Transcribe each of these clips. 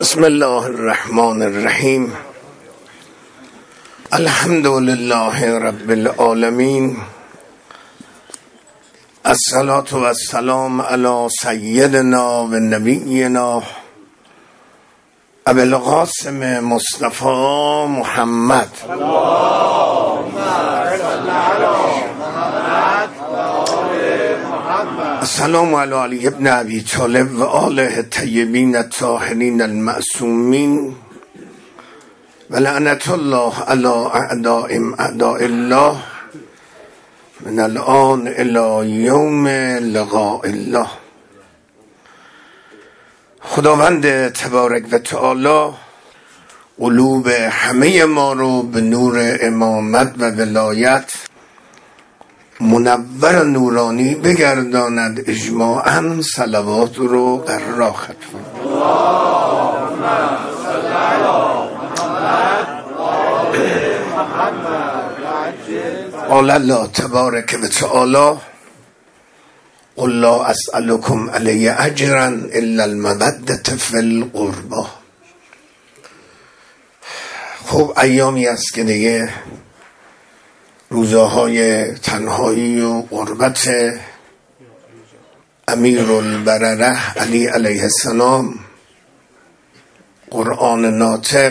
بسم الله الرحمن الرحیم. الحمد لله رب العالمین. الصلاة و السلام علی سیدنا و نبینا ابی القاسم مصطفی محمد. السلام علی علی ابن ابی طالب و آله الطیبین الطاهرین المعصومین و لعنت الله علی اعدائهم اعداء الله من الان الی یوم لقاء الله. خداوند تبارک و تعالی قلوب همه ما رو به نور امامت و ولایت منور و نورانی بگرداند. اجماعاً صلوات رو قرار ختم. قال الله تبارک و تعالی قل لا اسألكم علی اجرا الا المودة فی القربى. خب ایامی است که دیگه روزهای تنهایی و قربت امیرالبرره علی علیه السلام، قرآن ناطق،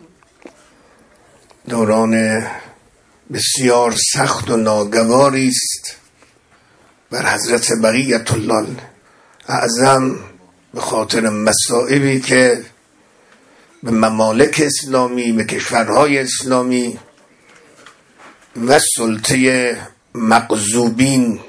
دوران بسیار سخت و ناگواری است بر حضرت بقیت الله اعظم به خاطر مصائبی که به ممالک اسلامی، به کشورهای اسلامی و سلطه مغضوبین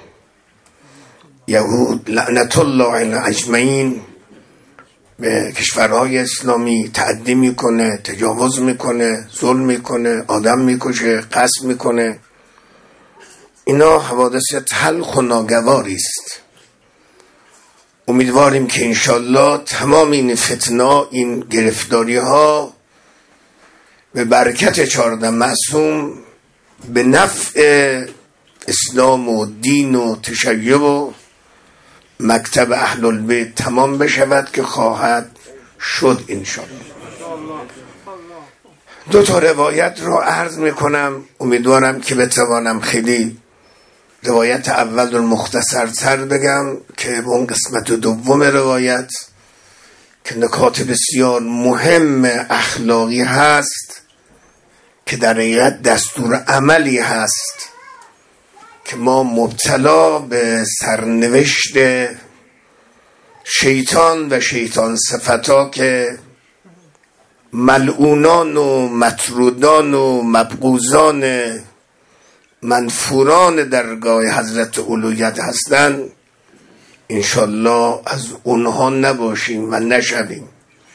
یهود لعنت الله علیهم اجمعین به کشورهای اسلامی تعدی میکنه، تجاوز میکنه، ظلم میکنه، آدم میکشه، قتل میکنه. اینا حوادث تلخ و ناگواری است. امیدواریم که انشالله تمام این فتنه، این گرفتاری ها به برکت 14 معصوم به نفع اسلام و دین و تشیع و مکتب اهل البیت تمام بشود که خواهد شد انشاءالله. 2 روایت رو عرض میکنم، امیدوارم که بتوانم خیلی روایت اول رو مختصرتر بگم که به اون قسمت دوم روایت که نکات بسیار مهم اخلاقی هست که در حقیقت دستور عملی هست که ما مبتلا به سرنوشت شیطان و شیطان صفتا که ملعونان و مطرودان و مبغوضان منفوران درگاه حضرت اولویت هستند، انشالله از اونها نباشیم و نشویم.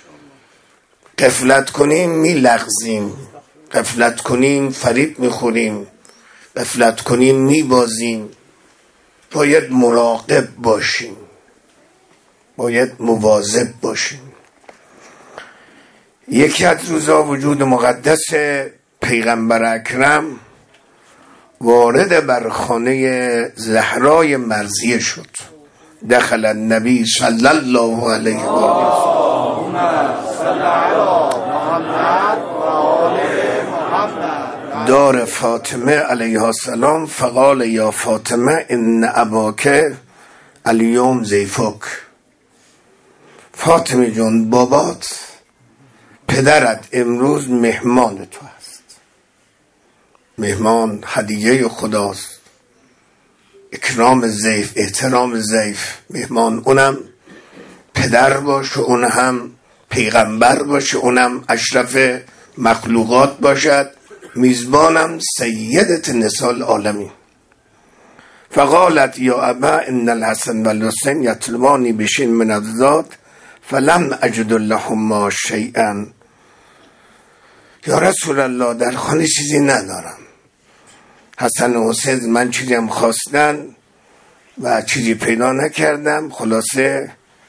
غفلت کنیم میلغزیم، غفلت کنیم فریب میخوریم، غفلت کنیم میبازیم. باید مراقب باشیم، باید مواظب باشیم. یکی از روزا وجود مقدس پیغمبر اکرم وارد بر خانه زهرای مرضیه شد. دخل النبی صلی الله علیه و آله دار فاطمه علیها السلام فقال یا فاطمه ان اباک الیوم ضیفک. فاطمه جون بابات، پدرت امروز مهمان تو هست. مهمان هدیه خداست، اکرام ضیف، احترام ضیف. مهمان اونم پدر باشه، اون هم پیغمبر باشه، اونم اشرف مخلوقات باشد، میزبانم سیدت نساء العالمین. فقالت یا ابا ان الحسن و الحسین یطلبانی بشین من الزاد فلم اجد لهما شیئا. یا رسول الله در خانه چیزی ندارم، حسن و حسین من چیزی هم خواستن و چیزی پیدا نکردم. خلاصه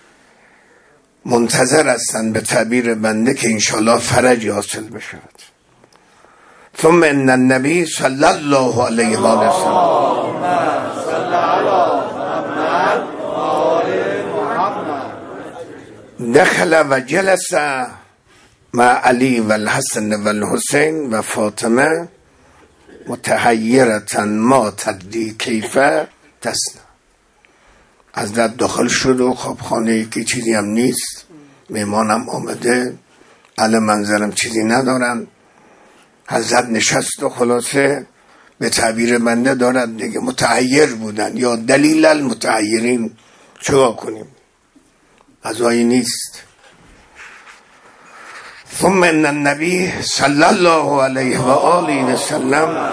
منتظر هستن به تعبیر بنده که انشالله فرجی حاصل بشود. ثم ان النبی صلی الله علیه و آله دخل و جلس مع علی و الحسن و الحسین و فاطمه متحیرتن ما تدری کیفه تسنا. حضرت داخل شد و خوابخانه که چیزی هم نیست، مهمانم آمده، اهل منظرم چیزی ندارن. حضرت نشست و خلاصه به تعبیر بنده دارد دیگه متحیر بودن، یا دلیل المتحیرین، چرا کنیم، غذایی نیست. ثم ان النبی صلی الله علیه و آله و سلم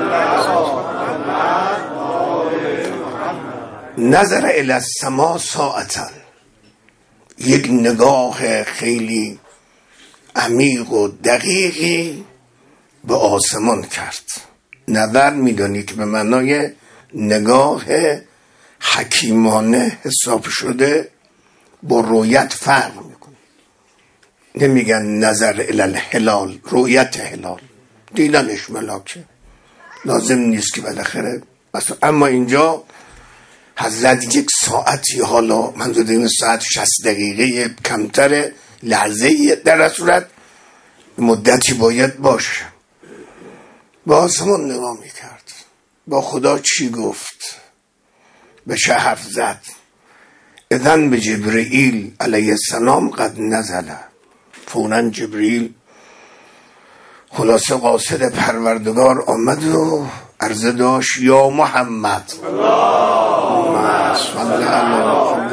نظر الی السما ساعتا، یک نگاه خیلی عمیق و دقیقی به آسمان کرد. نظر میدونی که به معنای نگاه حکیمانه حساب شده، با رویت فرق میکنه. نمیگن نظر الی الهلال، رویت هلال، دیدنش ملاکه، لازم نیست که بالاخره مثلا. اما اینجا حضرت یک ساعتی، حالا منظور این ساعت 60 دقیقه کمتر، لحظه در صورت مدتی باید باشه، به آسمان نگاه میکرد. با خدا چی گفت؟ به چه حرف زد؟ اذن به جبرئیل علیه السلام قد نزله. فوراً جبرئیل خلاصه قاصد پروردگار آمد و عرضه داشت یا محمد اللهم صل علی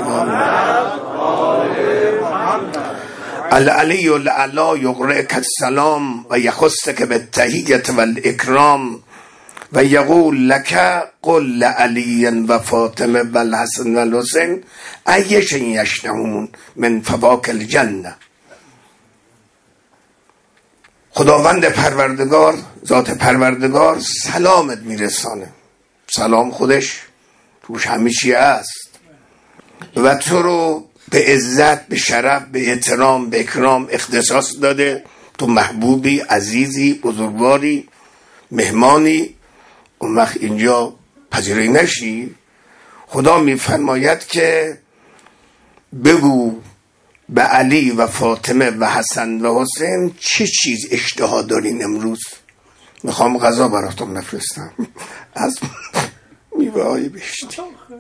العلی الاعلی یقرئک السلام و یخصک بالتحیة والاکرام و یقول لک قل لعلی و فاطمه و الحسن و الحسین ای شیء یشتهون من فواکه الجنه. خداوند پروردگار، ذات پروردگار سلامت میرسانه. سلام خودش توش همه چی هست و تو رو به عزت، به شرف، به احترام، به اکرام اختصاص داده. تو محبوبی، عزیزی، بزرگواری، مهمانی. اون وقت اینجا پذیرایی نشی. خدا میفرماید که بگو به علی و فاطمه و حسن و حسین چه چیز اشتها دارین امروز؟ میخوام غذا براتون بفرستم از میوه های بهشتی.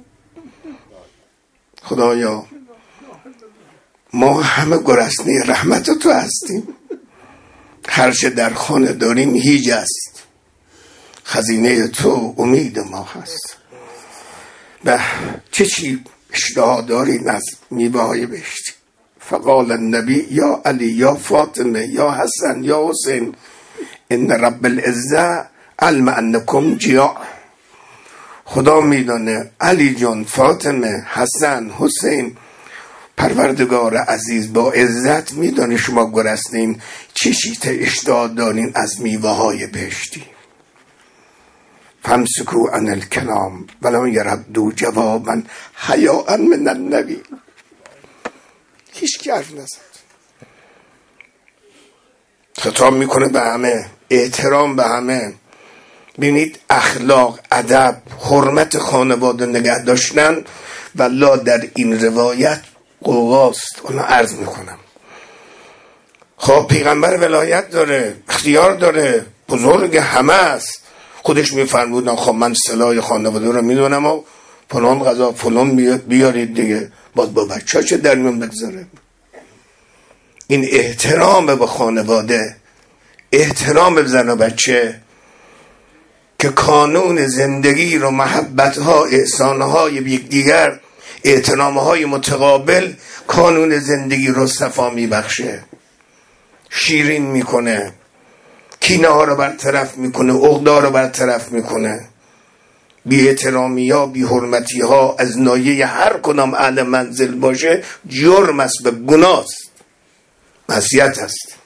خدایا ما همه گرسنه رحمت تو هستیم. هر چه در خانه داریم هیچ است، خزینه تو امید ما هست. به چه چی اشتها دارین از میوه های بهشتی؟ فقال النبی یا علی یا فاطمه یا حسن یا حسین ان رب العزه علم انکم جیاع. خدا میدانه علی جان، فاطمه، حسن، حسین، پروردگار عزیز با عزت میدانه شما گرسنین. چه چیز اشتها دارین از میوه های بهشتی؟ فامسکوا عن الکلام ولم یردوا جوابا حیاء من النبی. هیچ کی حرف نزد. خطاب میکنه به همه، احترام به همه. ببینید اخلاق، ادب، حرمت خانواده نگه داشتن والله در این روایت قوقاست. اونو عرض میکنم. خب پیغمبر ولایت داره، اختیار داره، بزرگ همه است. خودش میفرمودن خب من صلاح خانواده رو میدونم و فلان غذا فلان بیارید دیگه، باز با بچه چه در میون بگذاره. این احترام به خانواده، احترام به زن و بچه که کانون زندگی رو، محبتها، احسانهای یکدیگر، احترامهای متقابل کانون زندگی رو صفا میبخشه، شیرین میکنه، کینه ها رو برطرف میکنه، عقده رو برطرف میکنه. بی احترامی ها، بی حرمتی ها از نایه هر کدام اهل منزل باشه جرم است، به گناه است، معصیت است.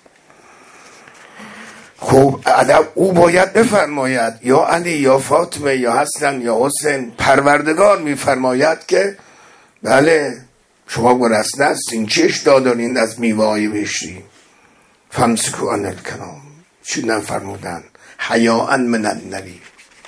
خب ادب او باید بفرماید یا علی یا فاطمه یا حسن یا حسین. پروردگار میفرماید که بله شما گرسنه هستین، چه اشتها دارین از میوه های بهشتی؟ فامسکوا عن الکلام. چی نفرمودن؟ حیاء من النبی.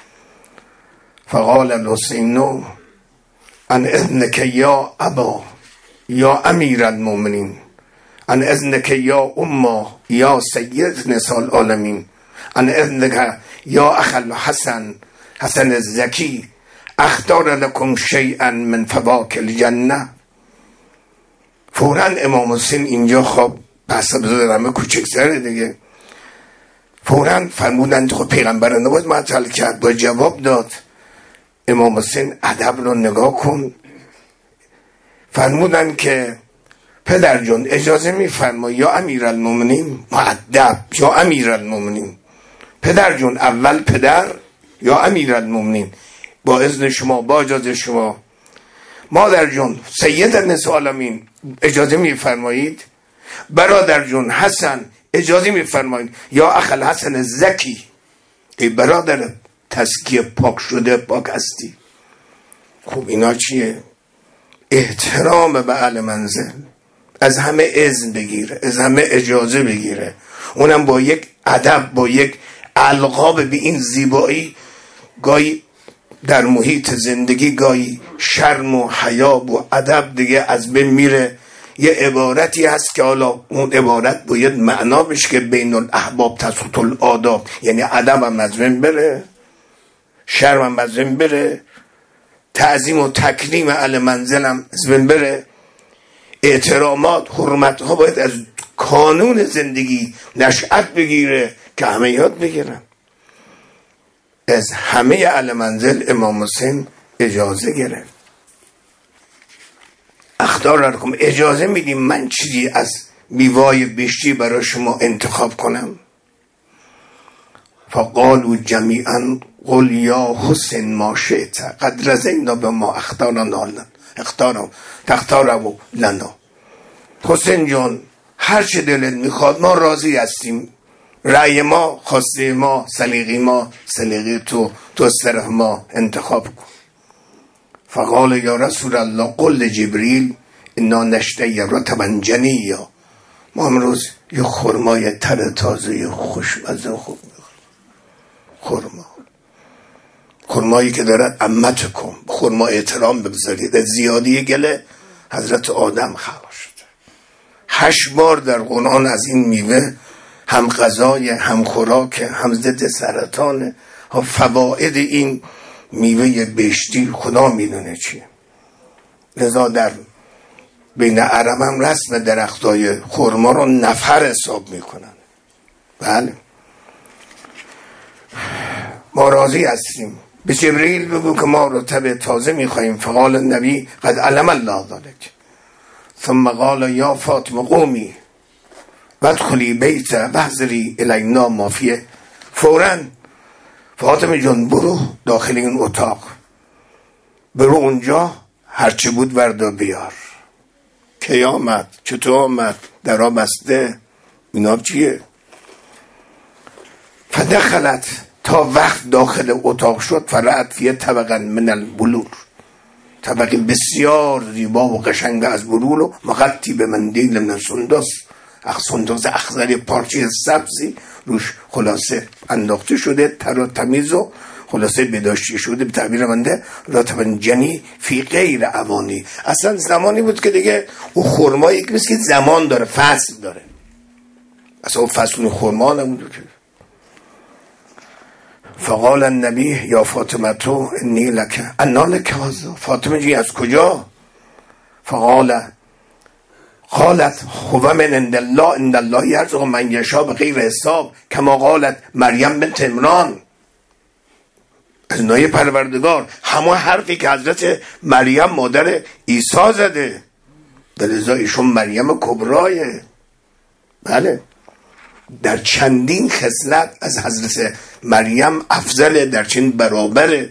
فقال الحسین ان اذنک یا ابا یا امیر المؤمنین ان اذنک یا اما یا سید نساء العالمین، ان اذنک یا اخ الحسن حسن الزکی، اختار لکم شیئا من فواکه الجنه. فوراً امام حسین اینجا خب بحث بزرگمه کوچکتره دیگه، فوراً فرمودند خب پیغمبر نباید معطل کرد، با جواب داد. امام حسین ادب رو نگاه کن، فرمودند که پدر جون اجازه میفرمایی یا امیرالمومنین؟ مؤدب یا امیرالمومنین، پدر جون اول پدر یا امیرالمومنین، با اذن شما با اجازه شما. مادر جون سید نساء العالمین اجازه میفرمایید؟ برادر جون حسن اجازه میفرمایید؟ یا اخ الحسن الزکی، ای برادر تزکیه پاک شده پاک هستی. خب اینا چیه؟ احترام به اهل منزل، از همه اذن بگیره، از همه اجازه بگیره، اونم با یک ادب، با یک القاب به این زیبایی. گاهی در محیط زندگی گاهی شرم و حیا و ادب دیگه از بین میره. یه عبارتی هست که حالا اون عبارت باید معنا بشه که بین الاحباب تسقط الآداب، یعنی ادب هم از بین بره، شرم هم از بین بره، تعظیم و تکریم اهل منزل هم از بین بره. احترامات حرمت ها باید از کانون زندگی نشأت بگیره که همه یاد بگیرن. از همه اهل منزل امام حسین اجازه گرفت. اختار لکم، اجازه میدیم من چیزی از میوای بهشتی برای شما انتخاب کنم؟ فقالوا جمیعا قل یا حسین ما شئت قد رضینا بما تختاره لنا. حسین جان هر چه دلت میخواد ما راضی هستیم، رأی ما، خواسته ما، سلیقه ما، سلیقه تو از طرف ما انتخاب کن. فقال یا رسول الله قل جبریل انا نشتهی رطبا جنیا، ما امروز یه خرمای تر تازه خوشمزه خوب میخورم، خرمایی که دارد عمت کن، خرما احترام بگذارید. از زیادی گله حضرت آدم خلق شده. 8 بار در قرآن از این میوه، هم غذای، هم خوراک، هم ضد سرطان، ها فواید این میوه بهشتی خدا میدونه چیه. لذا در بین عرب هم رسم درختای خرما رو نفر حساب میکنن. بله ما راضی هستیم. به جبرئیل بگو که ما رطب تازه میخواییم. فقال النبی قد علم الله ذلک ثم قال یا فاطمه قومی وادخلی بیت واحضری الینا ما فیه. فوراً فاطمه جان برو داخل این اتاق، برو اونجا هرچی بود وردا بیار. کی آمد؟ چطور آمد؟ درا بسته، اینا چیه؟ فدخلت، تا وقت داخل اتاق شد، فرأت فیه طبقا من البلور، طبقه بسیار زیبا و قشنگ از بلور و مغطی به مندیل من سندس، سندس اخضر، پارچه سبزی روش خلاصه انداخته شده، تر و تمیز و خلاصه بداشتی شده. به تعبیر منده رطبا جنی فی غیر اوانی. اصلا زمانی بود که دیگه او خرما یک نیست که زمان داره، فصل داره، اصلا فصل خرما نمود. فقال النبی یا فاطمه تو انی لک انا لک هذا، فاطمه جی از کجا؟ قالت هو من عند الله ان الله یرزق من یشاء بغیر حساب کما قالت مریم بنت عمران. از نای پروردگار، همون حرفی که حضرت مریم مادر عیسی زده، لذا ایشون مریم کبرایه. بله در چندین خصلت از حضرت مریم افضل، در چند برابره.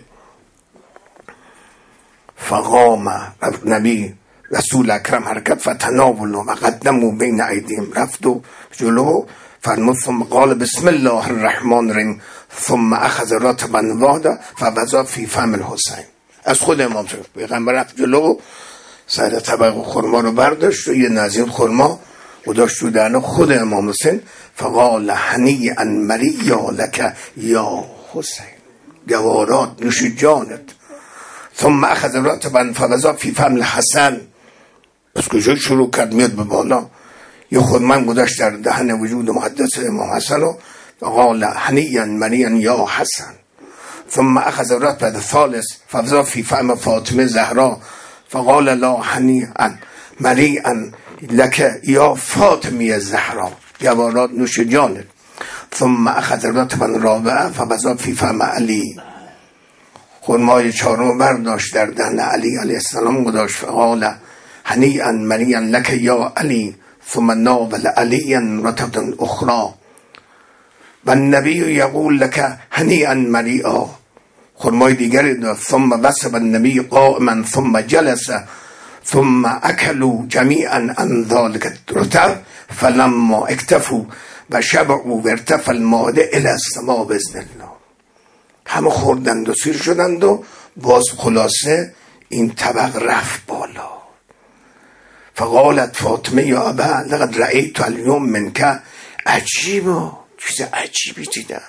فقام نبی رسول اکرم حرکت فتناولوا و قدموا بین ایدیهم، رفت و جلو فرمود ثم قال بسم الله الرحمن الرحیم ثم اخذ رطبا واحدا فوضع فی فم الحسین. از خود امام پیغمبر رفت جلو، سر طبق خرما رو برداشت و یه نزید خرما گذاشت تو دهن خود امام حسین. فقال هنیئا مریا لک یا حسین، گوارات نوش جانت. ثم اخذ رطبا فوضع فی فم الحسن، از کجا شروع کرد؟ میاد به بالا. یه خودمن گذاشت در دهن وجود مقدس امام حسن و قال هنیئا مريئا یا حسن. ثم اخذ الرطب الثالث فوضع في فم فاطمه زهرا فقال لا هنیئا مريئا لك یا فاطمه زهرا جوارات نوش جانت. ثم اخذ الرطب الرابع فوضع في فم علی، خرمای چهارم برداشت در دهن علی علیه السلام گذاشت فقال هنیئا مريئا لك یا علی. ثم ناول علیا رطبة اخرى و النبی یقول لك هنیئا مريئا، خرمای دیگری داد. ثم وصب النبی قائما ثم جلس ثم اکلوا جمیعا عن ذلك الرطب فلما اکتفوا و شبعوا و ارتفع المائده الى السماء باذن الله. همه خوردند و سیر شدند و باز خلاصه این طبق رفت بالا. فقالت فاطمه یا ابا لقد رأیت اليوم منك عجیبا، چیز عجیبی دیدم.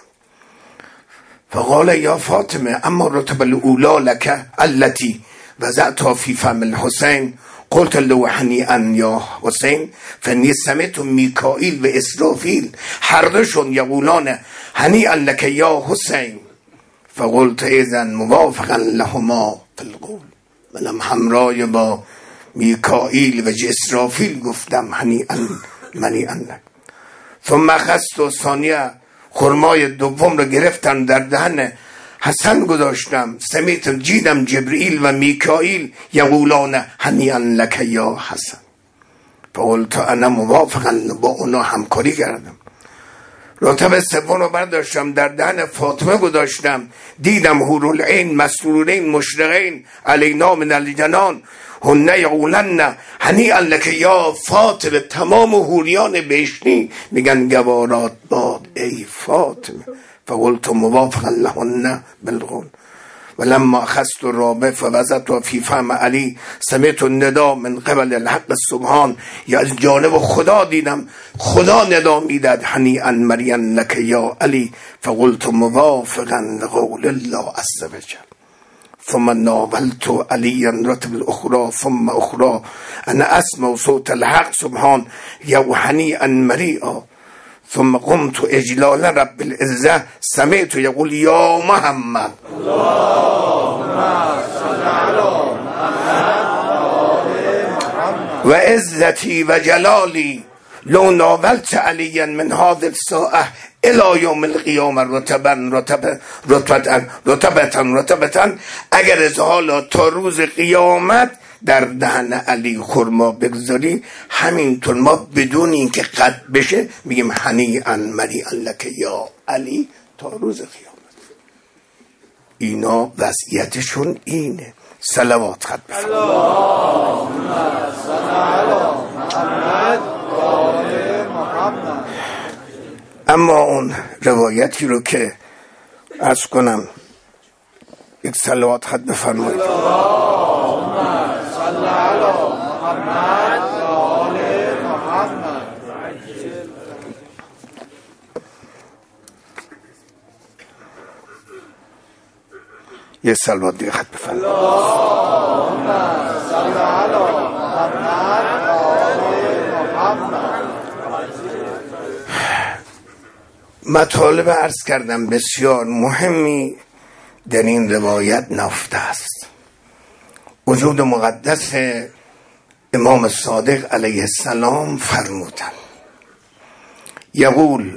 فقال یا فاطمه اما الرطب الاولى لك التي وضعتها في فم الحسين قلت له هنیئا یا حسین فانی سمعت میکائیل و اسرافیل هر دوشون یقولان هنیئا لك یا حسین فقلت اذا موافقا لهما في القول، منم همراه با میکائیل و اسرافیل گفتم هنیئا مريئا لك. ثم اخذت ثانیه، خرمای دوم رو گرفتم در دهن حسن گذاشتم. سمعت جیدم جبرئیل و میکائیل یقولان هنیئا لك یا حسن فقلت انا موافقا، با اونا همکاری کردم. رطب سوم رو برداشتم در دهن فاطمه گذاشتم. دیدم حورالعین مسرورین مشرقین علینا من الجنان هن یقولن هنیئا لك یا فاطمه. تمام حوریان بهشتی میگن گوارات باد ای فاطمه. فقلت موافقا لهن بالقول. ولما اخذت الرابع فوضعته في فم علی سمعت النداء من قبل الحق سبحان، یا از جانب خدا دیدم خدا ندا میداد هنیئا مريئا لك یا علی. فقلت موافقا لقول الله عز وجل. ثم ناولت عليا رطب الاخرى ثم اخرى انا اسمع صوت الحق سبحان یا هنیئا مريئا. ثم قمت اجلال رب العزه سمعت یقول یا محمد اللهم صل علی محمد و عزتی و جلالی لو ناولت علیا من هذه الساعه الى یوم القیامه رطبة. اگر از حالا تا روز قیامت در دهن علی خرما بگذاری، همینطور ما بدون اینکه قطع بشه میگیم هنیئا مريئا لك یا علی تا روز قیامت. اینا وضعیتشون اینه. صلوات خط بفرمایید. اللهم صل علی محمد و آل محمد. اما اون روایتی رو که عرض کنم یک صلوات خط بفرمایید. یه صلوات دیگه خط بفرمایید. اللهم صل علی محمد و آل محمد. مطالب عرض کردم بسیار مهمی در این روایت نهفته است. وجود مقدس امام صادق علیه السلام فرمودند یقول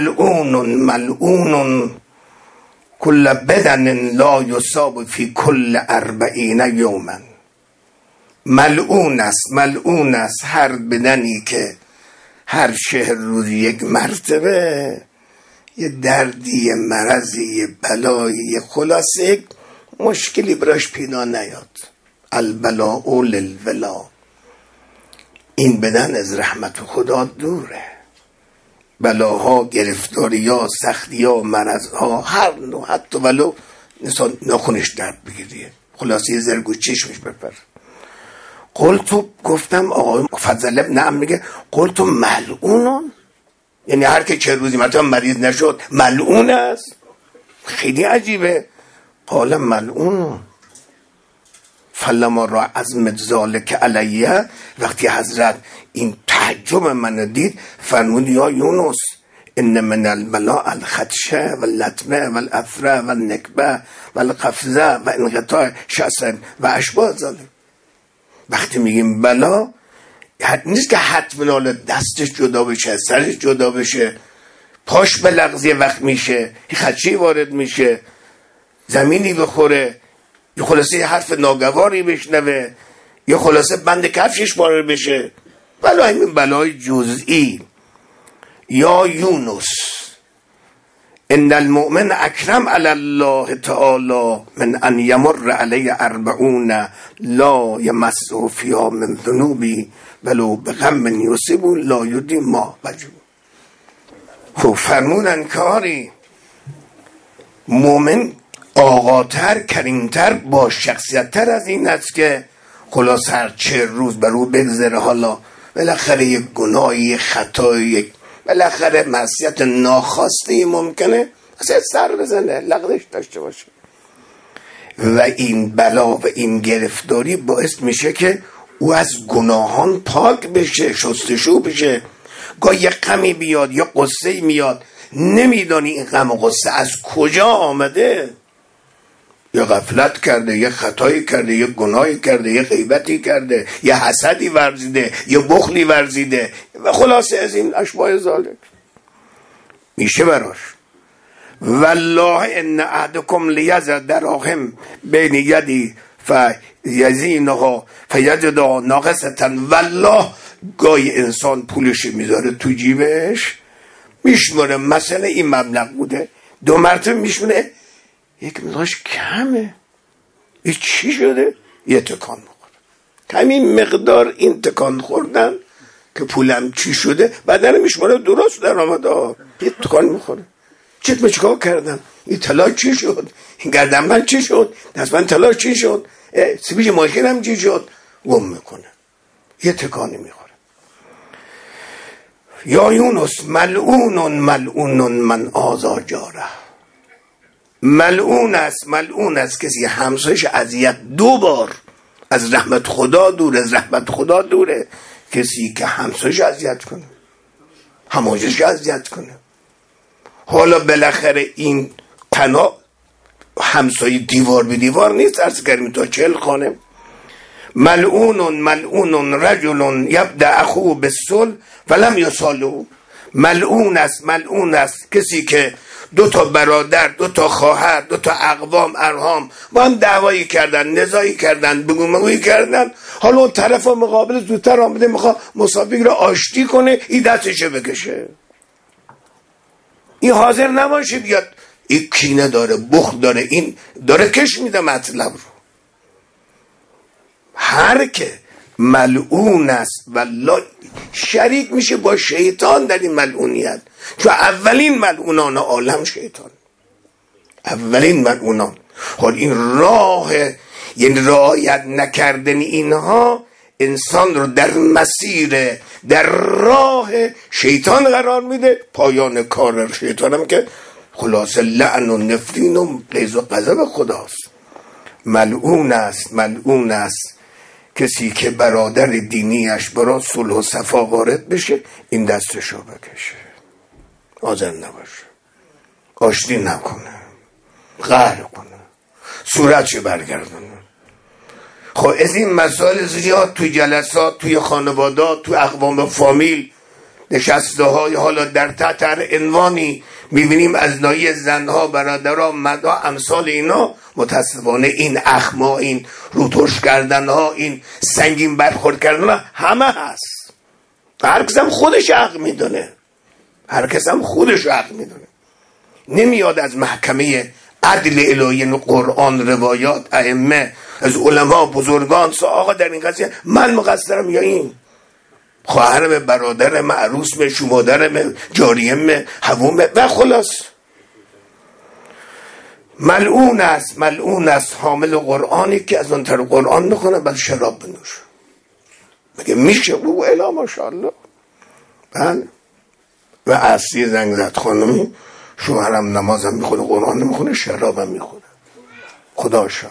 ملعون کل بدن لا یصاب فی کل 40 یوما. ملعون است هر بدنی که هر 40 روز یک مرتبه یه دردی، یه مرضی، یه بلایی، یه خلاصه مشکلی براش پیدا نیاد. البلاء للولا. این بدن از رحمت خدا دوره. بلاها، گرفتاری‌ها، سختی‌ها، مرضها، هر نوع، حتی ولو ناخونش درد بگیریه، خلاصه زرگو چشمش بپر. قلتو گفتم آقای فضل ابن عم میگه قلتو ملعونون، یعنی هر که 40 روزی مثلا مریض نشد ملعون است. خیلی عجیبه. قال ملعون فلما را عظمت ذالک علیه، وقتی حضرت این تعجب من دید فرمود یا یونس ان من البلاء الخدشه و اللطمه و الاثره و النکبه و القفزه و انقطاع شسن و اشباه ذالک. وقتی میگیم بلا نیست که حتما دستش جدا بشه، سرش جدا بشه، پاش به لغزی وقت میشه، خدشه وارد میشه، زمینی بخوره، یا خلاصه یه حرف ناگواری بشنوه، یا خلاصه بند کفشش وارد بشه. بلا همین بلای جزئی. یا یونس ان المؤمن اکرم علی الله تعالی من ان یمر علی 40 لا یمسه فیها من ذنوبی ولو بغم یصیب لا یدیم ما وجو. خب فرمودن کاری مومن آقاتر، کریمتر، با شخصیتتر از این است که خلاص هر 40 روز بر او بگذره، حالا بالاخره یک گناهی، خطایی، بالاخره معصیت ناخواسته ممکنه اصلا سر بزنه، لغزش داشته باشه. و این بلا و این گرفتاری باعث میشه که او از گناهان پاک بشه، شستشو بشه. گاه یه غمی بیاد یا قصه میاد، نمیدانی این غم و قصه از کجا آمده، یا غفلت کرده، یا خطایی کرده، یا گناهی کرده، یا غیبتی کرده، یا حسدی ورزیده، یا بخلی ورزیده و خلاصه از این اشباه ذالک میشه براش. والله ان احدکم لیزر دراهم بین یدی فیزینها فیجد ناقصه. والله گاهی انسان پولش میذاره تو جیبش، میشماره مثلا این مبلغ بوده، 2 مرتبه میشماره یک مقدارش کمه، این چی شده؟ یه تکان میخوره. همین مقدار این تکان خوردن که پولم چی شده بعدن میشماره درست در آمده، یه تکان میخوره. چیکار کردم؟ این طلا چی شد؟ این گردنبند چی شد؟ دستبند طلا چی شد؟ سیبیج ماشینم چی شد؟ گم میکنه، یه تکانی میخوره. یا یونس ملعون ملعون من آذا جاره. ملعون است کسی همسایش اذیت 2 بار از رحمت خدا دوره، از رحمت خدا دوره. کسی که همسایش اذیت کنه، هماجش اذیت کنه. حالا بالاخره این پناه همسایه دیوار به دیوار نیست، عرض کردیم تا 40 خانه. ملعون رجل یبدأ اخوه بالصلح فلم یصالحه. ملعون است کسی که 2 تا برادر، 2 تا خواهر، 2 تا اقوام ارحام با هم دعوایی کردن، نزاعی کردن، بگومگویی کردن، حالا اون طرف مقابل زودتر آمده میخواد مسابقه رو آشتی کنه، این دستشه بکشه، این حاضر نباشه بیاد، این کینه داره، بخل داره، این داره کش میده مطلب رو. هر که ملعون است والله شریک میشه با شیطان در این ملعونیت، چون اولین ملعونان عالم شیطان، اولین ملعونان. حال این راه، یعنی رعایت نکردن اینها انسان رو در مسیر، در راه شیطان قرار میده. پایان کار شیطان هم که خلاصه لعن و نفرین و غیظ و غضب خداست. ملعون است کسی که برادر دینیش برای صلح و صفا وارد بشه این دستشو بکشه، آزر نباشه، آشتی نکنه، قهر کنه، صورتش برگردونه. خب از این مسائل زیاد توی جلسات، توی خانوادات، توی اقوام فامیل، نشسته های حالا در تحت هر عنوانی میبینیم از ناحیه زنها، برادرها، مدا، امثال اینا. متاسفانه این اخما، این روترش کردن ها، این سنگین برخورد کردن ها همه هست. هر کس هم خودش حق میدونه، نمیاد از محکمه عدل الهی قرآن، روایات، ائمه، از علما، بزرگان آقا در این قضیه من مقصرم یا این خواهرم، برادرم، عروسم، شمادرم، جاریم، حووم و خلاص. ملعون است حامل قرآنی که از اون طرف قرآن میخونه بعد شراب بنوشه، بگه میشه او الا ماشاءالله. بله. و اصلی زنگ زد خانمی شوهرم نمازم میخونه، قرآن میخونه، شرابم میخونه، خدا شاد.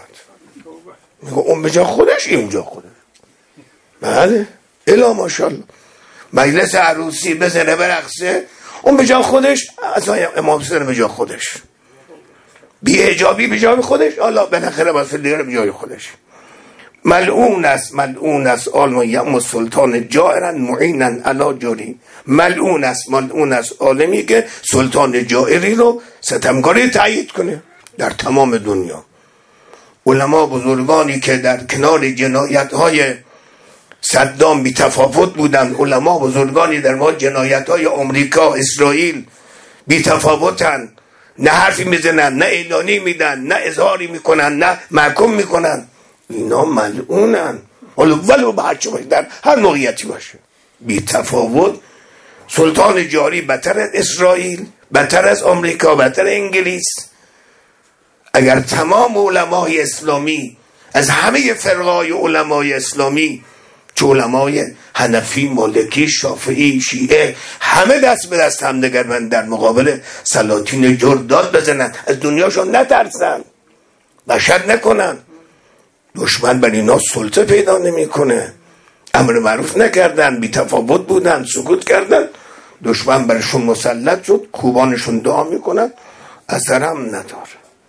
میگه اون بجا خودش، این جا خودش. بله الا ماشاءالله. مجلس عروسی بزنه برقصه، اون به جا خودش، اصلا امام حسین به جا خودش، بی حجابی به جای خودش، حالا بالاخره واسه دیگه به جای خودش. ملعون است آل یم سلطان جائرا معینا علی جوری. ملعون است عالمی که سلطان جائری رو ستمکاری تایید کنه در تمام دنیا. علما بزرگانی که در کنار جنایت‌های صدام بی تفاوت بودن، علما بزرگانی در مورد جنایت‌های آمریکا اسرائیل بی تفاوتن، نه حرفی میزنن، نه اعلانی میدن، نه اظهاری میکنن، نه محکوم میکنن. اینا ملعونن، ولو به هرچی باشه، در هر موقعیتی باشه، بی تفاوت. سلطان جاری بدتر از اسرائیل، بدتر از آمریکا، بدتر انگلیس. اگر تمام علمای اسلامی از همه فرقای علمای اسلامی، چه علمای حنفی، مالکی، شافعی، شیعه، همه دست به دست هم دیگر من در مقابل سلاطین جرداد بزنن، از دنیاشون نترسن، وحشت نکنن، دشمن بر اینا سلطه پیدا نمیکنه. امر معروف نکردن، بی تفاوت بودن، سکوت کردن، دشمن برشون مسلط شد، خوبانشون دعا میکنن، اثرم نداره.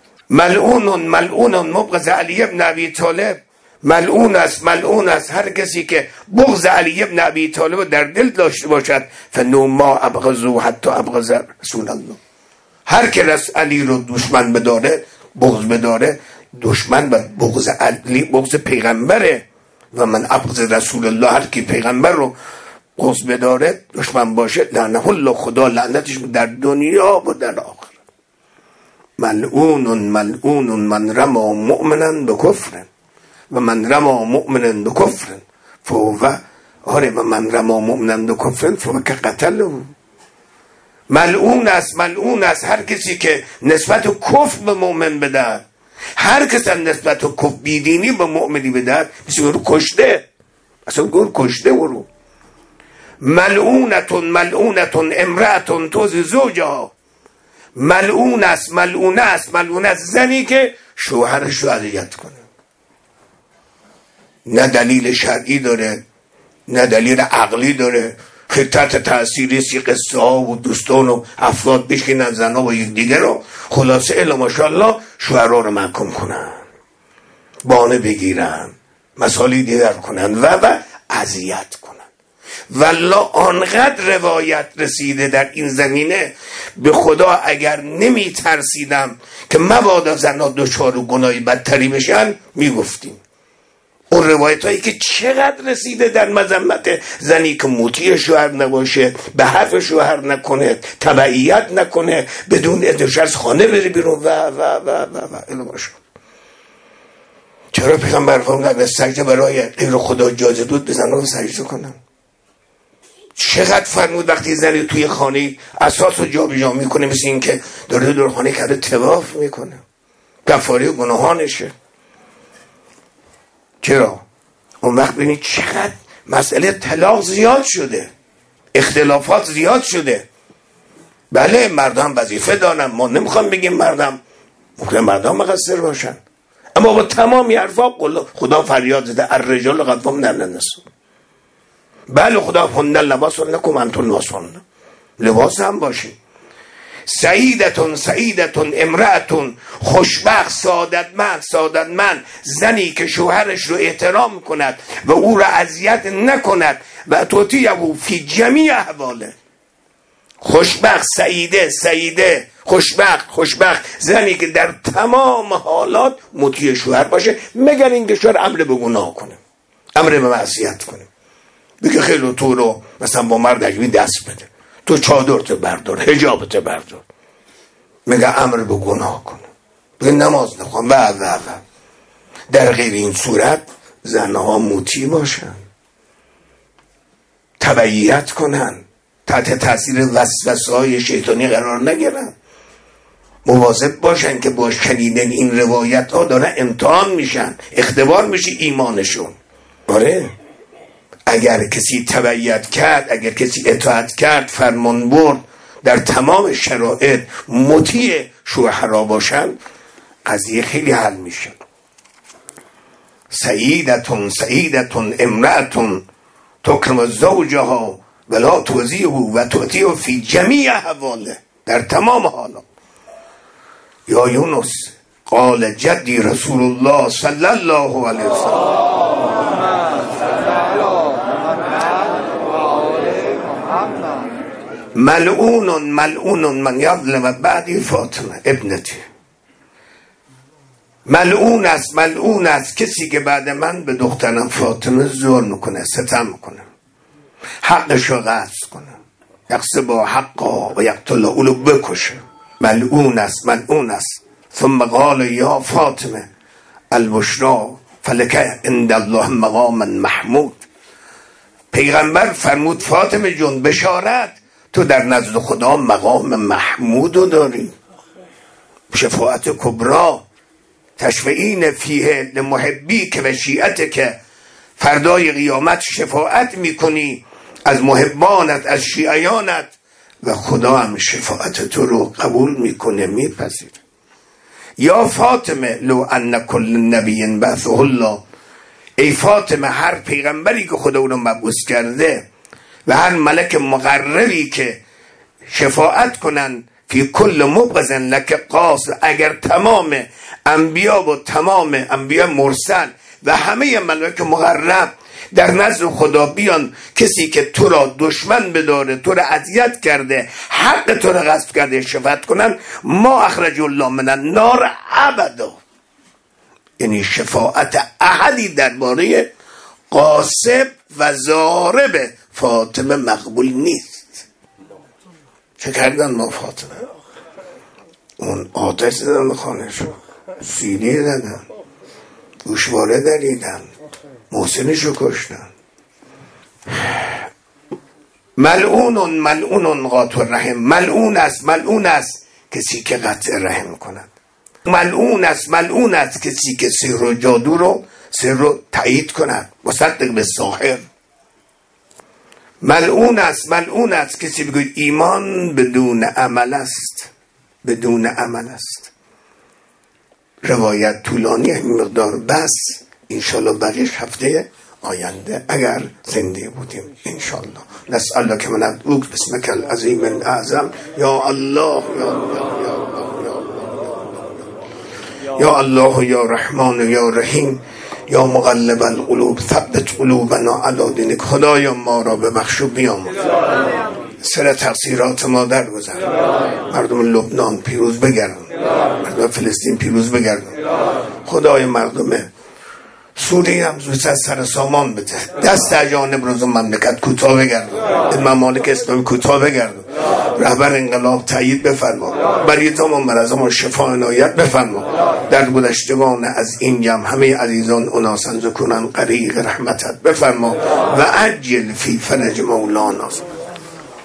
ملعون مبغض علی ابن ابی طالب. ملعون است هر کسی که بغض علی ابن ابی طالب در دل داشته باشد. فنو ما ابغضو حتی ابغض رسول الله. هر که علی رو دشمن بداره، بغض بداره، دشمن و بغض علی بغض پیغمبره. و من ابغض رسول الله، هر کی پیغمبر رو بغض بداره، دشمن باشه، لعنه الله، خدا لعنتش در دنیا و در آخرت. ملعون من رما مؤمنا بکفر و من رما مؤمنا بکفر فهو، آره، و من رما مؤمنا بکفر فهو که قتله. ملعون است هر کسی که نسبت کفر به مؤمن بدهد. هر کسی نسبت کفر بیدینی به مؤمنی بدهد، مثل او رو کشته، اصلا او رو کشته. او رو ملعونتون امرأتون توزی زوجها. ملعون است زنی که شوهرش رو اذیت کنه، نه دلیل شرعی داره، نه دلیل عقلی داره، تحت تأثیر سی قصه ها و دوستان و افراد بشینن زنها و یک دیگر رو، خلاصه الا ماشاءالله شوهرها رو محکوم کنن، بانه بگیرن، مسائلی دیگر کنن و اذیت کنن. والله آنقدر روایت رسیده در این زمینه، به خدا اگر نمی ترسیدم که مبادا زنها دچار گناهی بدتری بشن، می گفتیم. اون روایت هایی که چقدر رسیده در مذمت زنی که مطیع شوهر نباشه، به حرف شوهر نکنه، تبعیت نکنه، بدون اذنش از خانه بره بیرون و باشه. چرا پیغمبر فرمود اگر سجده برای غیر خدا اجازه داد به زنها سجده کنن؟ چقدر فرمود وقتی زنی توی خانه اساس رو جابجا میکنه، مثل این که داره دور خانه کرده طواف میکنه، کفاره گناهانشه. چرا؟ اون وقت ببینید چقدر مسئله طلاق زیاد شده، اختلافات زیاد شده. بله مردم وظیفه دارن، ما نمیخوام بگیم مردم، ممکنه مردم مقصر باشن، اما با تمامی حرفا خدا فریاد زده الرجال قوامون علی النساء. بله خدا هن لباس لکم انتم لباس، لباس هم باشید. سعیدتون امرأتون، خوشبخت، سعادتمند زنی که شوهرش رو احترام کند و او را اذیت نکند و توتیه فی جمیع احواله. خوشبخت، سعیده، خوشبخت زنی که در تمام حالات مطیع شوهر باشه، مگر اینکه شوهر امر به گناه کنه، امر به معصیت کنه، بگه خیلی تو رو مثلا با مرد اجنبی دست بده، تو چادرت بردار، حجابت بردار، میگه امر به گناه کنه، بگه نماز نخوان و در غیر این صورت زنها مطیع باشن، تبعیت کنن، تحت تاثیر وسوسه‌های شیطانی قرار نگیرن، مواظب باشن که با شنیدن این روایت ها دارن امتحان میشن، اختبار میشه ایمانشون. آره اگر کسی تبعیت کرد، اگر کسی اطاعت کرد، فرمان برد، در تمام شرایط مطیع شوهرها باشن، قضیه خیلی حل میشه. سعیدتون امرأتون تکرم زوجها ولا توزیه و توتیه فی جمیع حواله، در تمام حالا. یا یونس قال جدی رسول الله صلی الله علیه وسلم ملعون من یظلم بعدی فاطمه ابنتی. ملعون است کسی که بعد من به دخترم فاطمه ظلم میکنه، ستم میکنه، حقشو غصب کنه، یغصب حقا و یقتل اولو بکشه. ملعون است. ثم قال یا فاطمه البشرا فلک عند الله مقام محمود. پیغمبر فرمود فاطمه جون بشارت، تو در نزد خدا مقام محمود رو داری، شفاعت کبرا، تشفعین فیه لمحبی که و شیعت که فردای قیامت شفاعت میکنی از محبانت، از شیعیانت، و خدا هم شفاعت تو رو قبول میکنه، میپذیره. یا فاطمه لو ان کل نبی بعثه الله، ای فاطمه هر پیغمبری که خدا اونو مبعوث کرده و هر ملک مقربی که شفاعت کنن فی کل مبغض لک قاس، اگر تمام انبیا و تمام انبیا مرسل و همه ملائک مقرب در نزد خدا بیان کسی که تو را دشمن بداره، تو را اذیت کرده، حق تو را غصب کرده، شفاعت کنن، ما اخرج الله من النار ابدا. یعنی شفاعت احدی درباره غاصب و ضارب فاطمه مقبول نیست. چه کردن ما فاطمه؟ اون آتش زدن خانه‌شو، سینه زدن، گوشواره دریدن، محسنشو کشتن. ملعون قاطع الرحم. ملعون است کسی که قطع رحم کند. ملعون است کسی که سحر و جادو رو تایید کند، مصدق به ساحر. ملعون است کسی بگوید ایمان بدون عمل است. روایت طولانی این مقدار، بس انشالله بقیش هفته آینده اگر زنده بودیم انشالله. نسأل که من ادعوک بسمک العظیم الاعظم یا الله یا الله یا رحمان یا رحیم یا مقلب القلوب ثبت قلوبنا علی دینک. خدایا ما را ببخش و بیامرز، سر تقصیرات ما درگذر، مردم لبنان پیروز بگردون، مردم فلسطین پیروز بگردون. خدای مردم سوریه هم زودتر از سر سامان بده، دست اجانب رو مملکت کوتاه بگردون، ممالک اسلامی کوتاه بگردون، رهبر انقلاب تایید بفرما، مریضان و مرضان شفا عنایت بفرما، در گذشتگان از این جمع همه عزیزان اناسا ذکورا غریق رحمتت بفرما و عجل فی فرج مولانا.